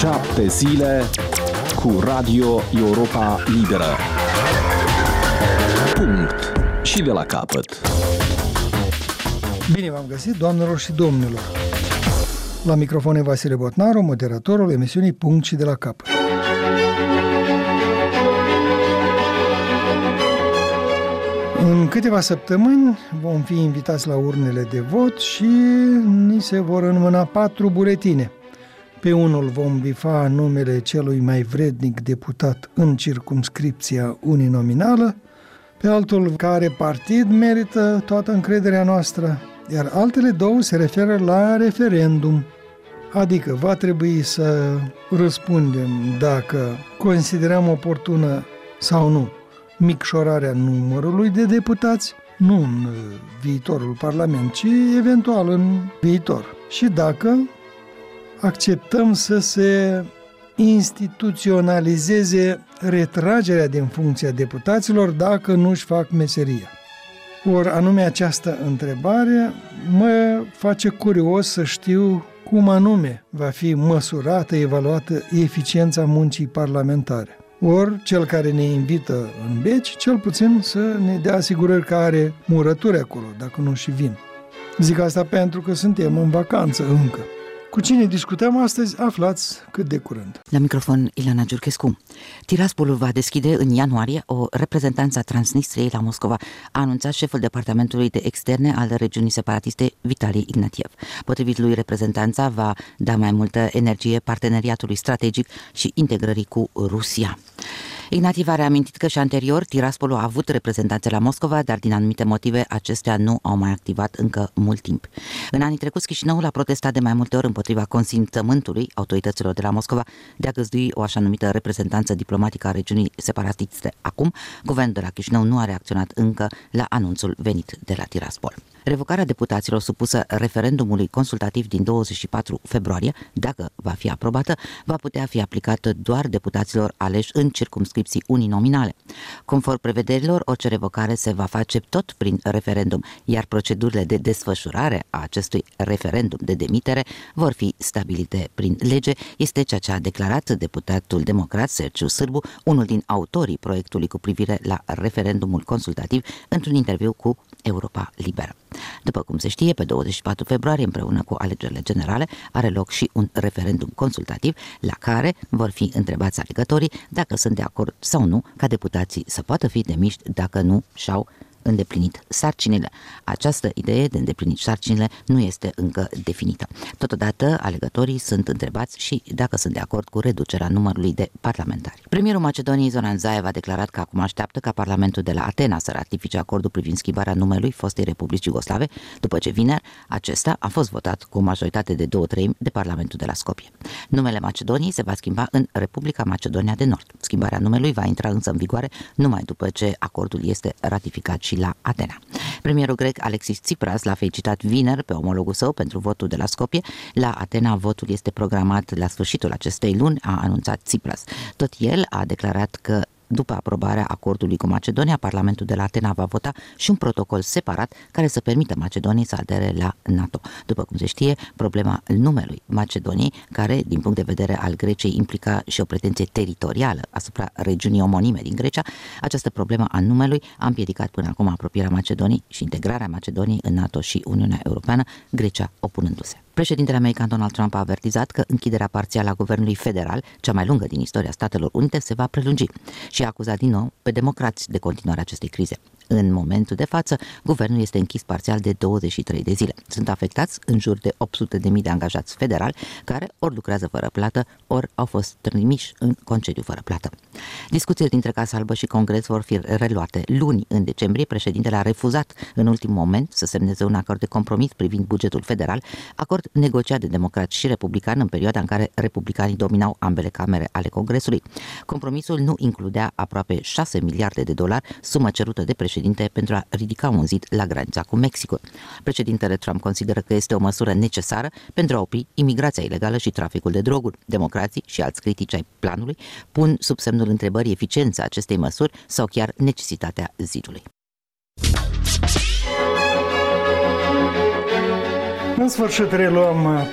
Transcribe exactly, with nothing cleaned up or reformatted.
Șapte zile cu Radio Europa Liberă. Punct. Și de la capăt. Bine v-am găsit, doamnelor și domnilor. La microfon e Vasile Botnaru, moderatorul emisiunii Punct și de la capăt. În câteva săptămâni vom fi invitați la urnele de vot și ni se vor înmâna patru buletine. Pe unul vom bifa numele celui mai vrednic deputat în circumscripția uninominală, pe altul care partid merită toată încrederea noastră, iar altele două se referă la referendum. Adică va trebui să răspundem dacă considerăm oportună sau nu micșorarea numărului de deputați, nu în viitorul Parlament, ci eventual în viitor. Și dacă acceptăm să se instituționalizeze retragerea din funcția deputaților dacă nu-și fac meseria. Ori anume această întrebare mă face curios să știu cum anume va fi măsurată, evaluată eficiența muncii parlamentare. Ori cel care ne invită în beci, cel puțin să ne dea asigurări că are murături acolo, dacă nu și vin. Zic asta pentru că suntem în vacanță încă. Cu cine discutăm astăzi, aflați cât de curând. La microfon, Ileana Giurchescu. Tiraspolul va deschide în ianuarie o reprezentanță a Transnistriei la Moscova, a anunțat șeful Departamentului de Externe al regiunii separatiste, Vitali Ignatiev. Potrivit lui, reprezentanța va da mai multă energie parteneriatului strategic și integrării cu Rusia. Ignatiev a reamintit că și anterior Tiraspolul a avut reprezentanțe la Moscova, dar din anumite motive acestea nu au mai activat încă mult timp. În anii trecuți, Chișinăul a protestat de mai multe ori împotriva consimțământului autorităților de la Moscova de a găzdui o așa numită reprezentanță diplomatică a regiunii separatiste. Acum, guvernul de la Chișinău nu a reacționat încă la anunțul venit de la Tiraspol. Revocarea deputaților supusă referendumului consultativ din douăzeci și patru februarie, dacă va fi aprobată, va putea fi aplicată doar deputaților aleși în circumscripții uninominale. Conform prevederilor, orice revocare se va face tot prin referendum, iar procedurile de desfășurare a acestui referendum de demitere vor fi stabilite prin lege, este ceea ce a declarat deputatul democrat Sergiu Sârbu, unul din autorii proiectului cu privire la referendumul consultativ, într-un interviu cu Europa Liberă. După cum se știe, pe douăzeci și patru februarie, împreună cu alegerile generale, are loc și un referendum consultativ la care vor fi întrebați alegătorii dacă sunt de acord sau nu ca deputații să poată fi demiși dacă nu și-au îndeplinit sarcinile. Această idee de îndeplinit sarcinile nu este încă definită. Totodată, alegătorii sunt întrebați și dacă sunt de acord cu reducerea numărului de parlamentari. Premierul Macedoniei, Zoran Zaev, a declarat că acum așteaptă ca Parlamentul de la Atena să ratifice acordul privind schimbarea numelui fostei Republici Iugoslave, după ce vineri acesta a fost votat cu o majoritate de două treimi de Parlamentul de la Skopje. Numele Macedoniei se va schimba în Republica Macedonia de Nord. Schimbarea numelui va intra însă în vigoare numai după ce acordul este ratificat și la Atena. Premierul grec Alexis Tsipras l-a felicitat vineri pe omologul său pentru votul de la Skopje. La Atena votul este programat la sfârșitul acestei luni, a anunțat Tsipras. Tot el a declarat că după aprobarea acordului cu Macedonia, Parlamentul de la Atena va vota și un protocol separat care să permită Macedoniei să adere la NATO. După cum se știe, problema numelui Macedoniei, care, din punct de vedere al Greciei, implica și o pretenție teritorială asupra regiunii omonime din Grecia, această problemă a numelui a împiedicat până acum apropierea Macedoniei și integrarea Macedoniei în NATO și Uniunea Europeană, Grecia opunându-se. Președintele american Donald Trump a avertizat că închiderea parțială a guvernului federal, cea mai lungă din istoria Statelor Unite, se va prelungi și a acuzat din nou pe democrați de continuarea acestei crize. În momentul de față, guvernul este închis parțial de douăzeci și trei de zile. Sunt afectați în jur de opt sute de mii de angajați federali care ori lucrează fără plată, ori au fost trimiși în concediu fără plată. Discuțiile dintre Casa Albă și Congres vor fi reluate luni. În decembrie, președintele a refuzat în ultimul moment să semneze un acord de compromis privind bugetul federal, acord negociat de democrați și republicani în perioada în care republicanii dominau ambele camere ale Congresului. Compromisul nu includea aproape șase miliarde de dolari, sumă cerută de președinte pentru a ridica un zid la granița cu Mexicul. Președintele Trump consideră că este o măsură necesară pentru a opri imigrația ilegală și traficul de droguri. Democrații și alți critici ai planului pun sub semnul întrebării eficiența acestei măsuri sau chiar necesitatea zidului. În sfârșit reluăm